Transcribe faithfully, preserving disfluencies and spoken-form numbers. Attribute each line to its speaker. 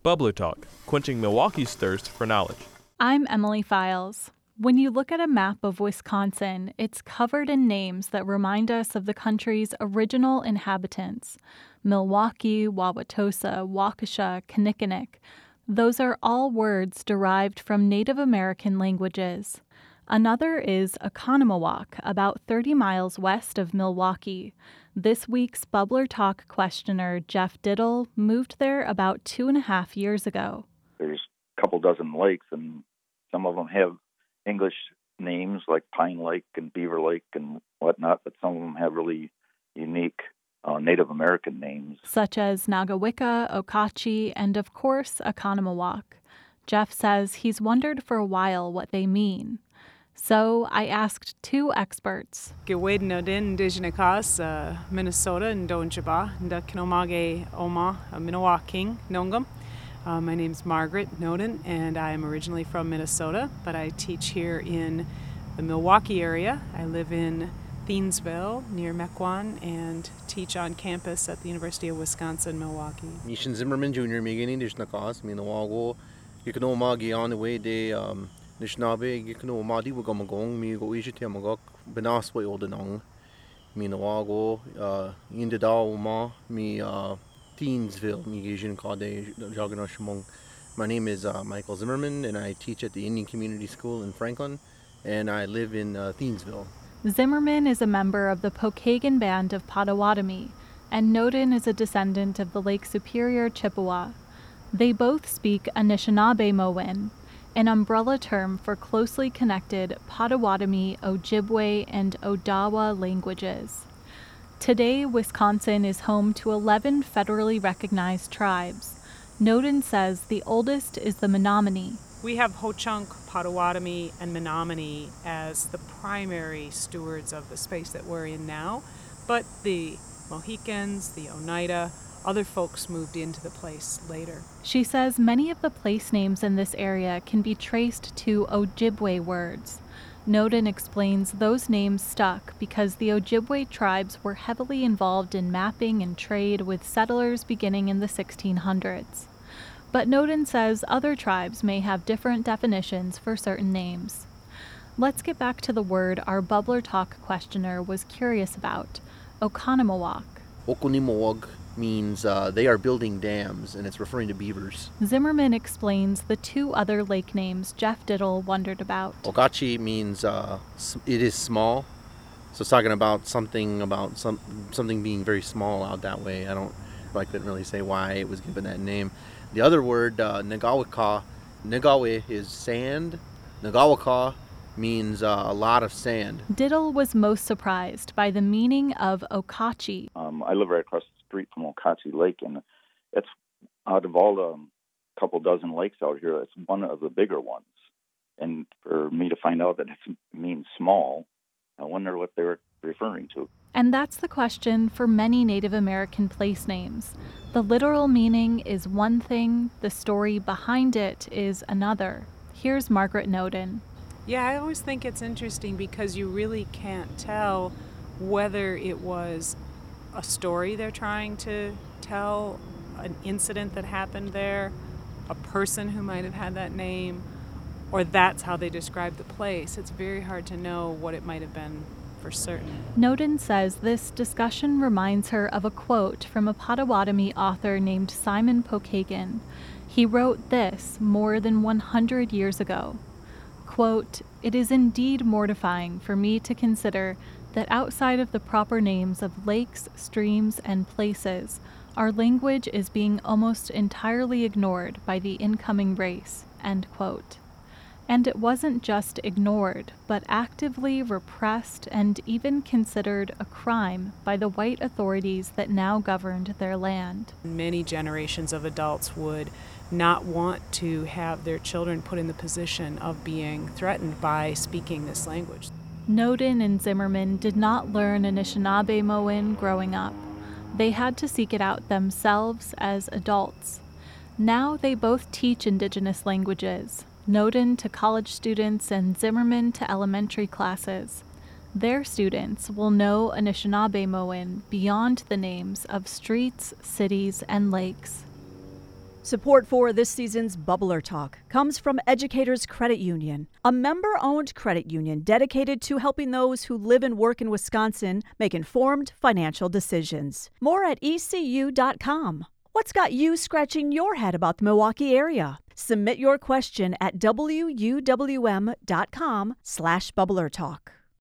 Speaker 1: Bubbler Talk, quenching Milwaukee's thirst for knowledge.
Speaker 2: I'm Emily Files. When you look at a map of Wisconsin, it's covered in names that remind us of the country's original inhabitants. Milwaukee, Wauwatosa, Waukesha, Kinnickinnick. Those are all words derived from Native American languages. Another is Oconomowoc, about thirty miles west of Milwaukee. This week's Bubbler Talk questioner, Jeff Diddle, moved there about two and a half years ago.
Speaker 3: There's a couple dozen lakes, and some of them have English names like Pine Lake and Beaver Lake and whatnot, but some of them have really unique uh, Native American names.
Speaker 2: Such as Nagawicca, Okauchee, and of course, Oconomowoc. Jeff says he's wondered for a while what they mean. So I asked two experts.
Speaker 4: Gewed din Dijinakas, Minnesota, and Donjaba, and Kinomage Oma, Minnewaking, Nongam. Uh, my name's Margaret Noden, and I am originally from Minnesota, but I teach here in the Milwaukee area. I live in Thiensville, near Mequon, and teach on campus at the University of Wisconsin-Milwaukee.
Speaker 5: Mishan Zimmerman Junior Migini Dijinakas, Minawago, Yakanomagi on the way de um Nishnabe, Yakanomadi Wagamagong, Migo Ijitiamagok, Benasway Odenong, Minawago, uh Indadawma, me uh Thiensville, Migijin Kade Jaganashmong. My name is uh, Michael Zimmerman, and I teach at the Indian Community School in Franklin, and I live in uh, Thiensville.
Speaker 2: Zimmerman is a member of the Pokagon Band of Potawatomi, and Noden is a descendant of the Lake Superior Chippewa. They both speak Anishinaabe-Mowin, an umbrella term for closely connected Potawatomi, Ojibwe, and Odawa languages. Today, Wisconsin is home to eleven federally recognized tribes. Noden says the oldest is the Menominee.
Speaker 4: We have Ho-Chunk, Potawatomi, and Menominee as the primary stewards of the space that we're in now, but the Mohicans, the Oneida, other folks moved into the place later.
Speaker 2: She says many of the place names in this area can be traced to Ojibwe words. Noden explains those names stuck because the Ojibwe tribes were heavily involved in mapping and trade with settlers beginning in the sixteen hundreds. But Noden says other tribes may have different definitions for certain names. Let's get back to the word our Bubbler Talk questioner was curious about, Oconomowoc.
Speaker 5: Oconimowog means uh, they are building dams, and it's referring to beavers.
Speaker 2: Zimmerman explains the two other lake names Jeff Diddle wondered about.
Speaker 5: Okauchee means uh, it is small, so it's talking about something about some something being very small out that way. I don't, I couldn't really say why it was given that name. The other word, uh, Nagawika, Nagawe is sand. Nagawika means uh, a lot of sand.
Speaker 2: Diddle was most surprised by the meaning of Okauchee.
Speaker 3: Um, I live right across the street from Okauchee Lake, and it's out of all the um, couple dozen lakes out here, it's one of the bigger ones. And for me to find out that it means small, I wonder what they're referring to.
Speaker 2: And that's the question for many Native American place names. The literal meaning is one thing, the story behind it is another. Here's Margaret Noden.
Speaker 4: Yeah, I always think it's interesting because you really can't tell whether it was a story they're trying to tell, an incident that happened there, a person who might have had that name, or that's how they describe the place. It's very hard to know what it might have been for certain.
Speaker 2: Noden says this discussion reminds her of a quote from a Potawatomi author named Simon Pokagon. He wrote this more than one hundred years ago. Quote, "It is indeed mortifying for me to consider that outside of the proper names of lakes, streams, and places, our language is being almost entirely ignored by the incoming race," end quote. And it wasn't just ignored, but actively repressed and even considered a crime by the white authorities that now governed their land.
Speaker 4: Many generations of adults would not want to have their children put in the position of being threatened by speaking this language.
Speaker 2: Noden and Zimmerman did not learn Anishinaabe-Mowin growing up. They had to seek it out themselves as adults. Now they both teach Indigenous languages, Noden to college students and Zimmerman to elementary classes. Their students will know Anishinaabe-Mowin beyond the names of streets, cities, and lakes.
Speaker 6: Support for this season's Bubbler Talk comes from Educators Credit Union, a member-owned credit union dedicated to helping those who live and work in Wisconsin make informed financial decisions. More at E C U dot com. What's got you scratching your head about the Milwaukee area? Submit your question at W U W M dot com slash Bubbler Talk.